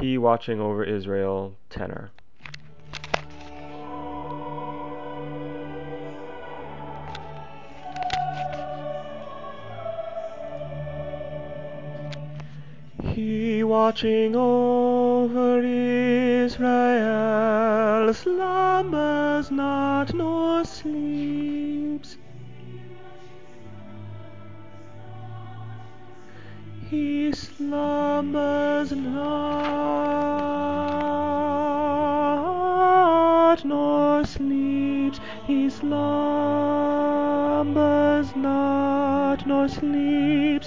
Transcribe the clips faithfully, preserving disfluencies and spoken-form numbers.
He watching over Israel, tenor. He watching over Israel slumbers not nor sleeps. He slumbers not nor sleeps. He slumbers not nor sleeps.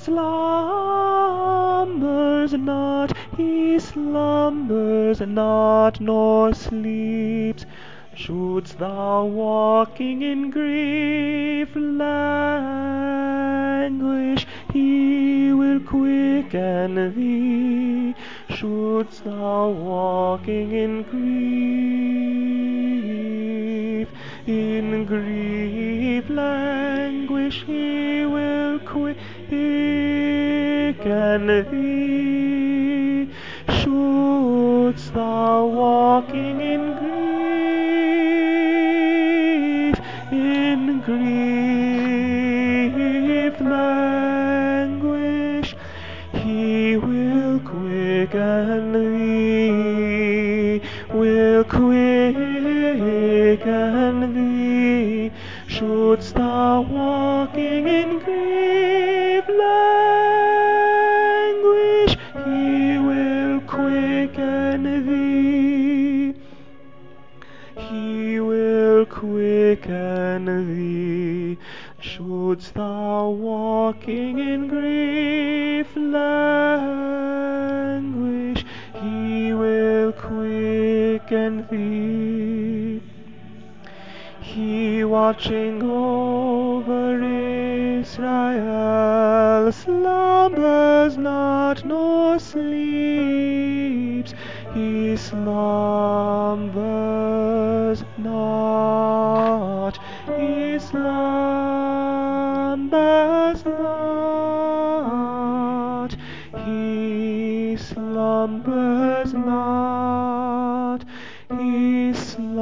Slumbers not, he slumbers not nor sleeps. Shouldst thou walking in grief languish, he will quicken thee. Shouldst thou walking in grief, in grief languish, he will quicken thee. Shouldst thou walking in grief, in grief languish, he will quicken thee, will quicken thee. Shouldst thou walking in grief languish, he will quicken thee. He will quicken thee. Shouldst thou walking in grief languish, he will quicken thee. He watching over Israel slumbers not nor sleeps. He slumbers not, he slumbers not, he slumbers not, he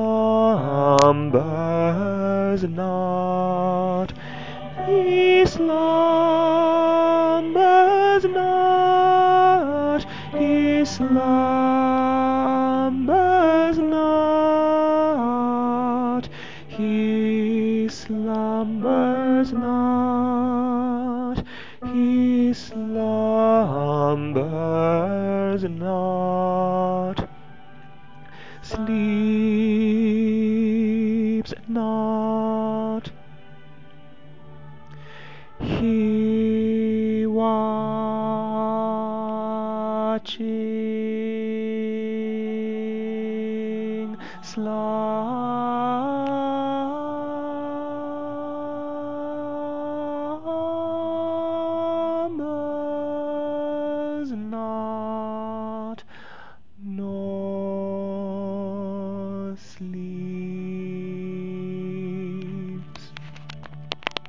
slumbers not, he slumbers not, he slumbers not, he slumbers not, he slumbers not, sleeps not. He watching slumbers